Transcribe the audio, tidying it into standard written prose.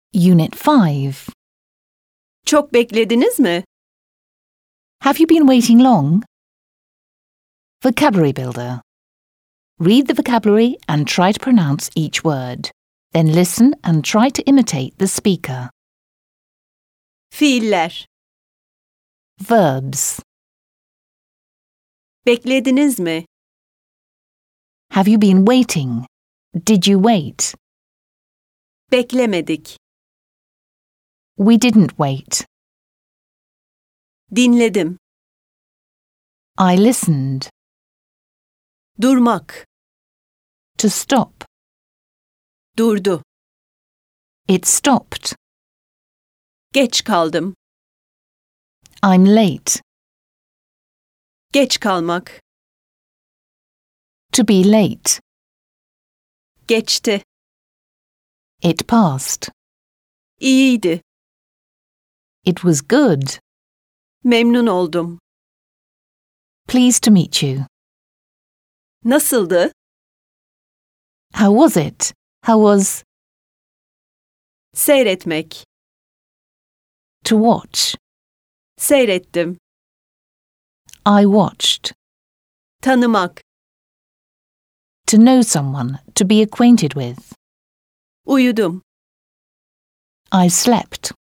Unit 5. Çok beklediniz mi? Have you been waiting long? Vocabulary Builder. Read the vocabulary and try to pronounce each word. Then listen and try to imitate the speaker. Fiiller. Verbs. Beklediniz mi? Have you been waiting? Did you wait? Beklemedik. We didn't wait. Dinledim. I listened. Durmak. To stop. Durdu. It stopped. Geç kaldım. I'm late. Geç kalmak. To be late. Geçti. It passed. İyiydi. It was good. Memnun oldum. Pleased to meet you. Nasıldı? How was it? How was... Seyretmek. To watch. Seyrettim. I watched. Tanımak. To know someone, to be acquainted with. Uyudum. I slept.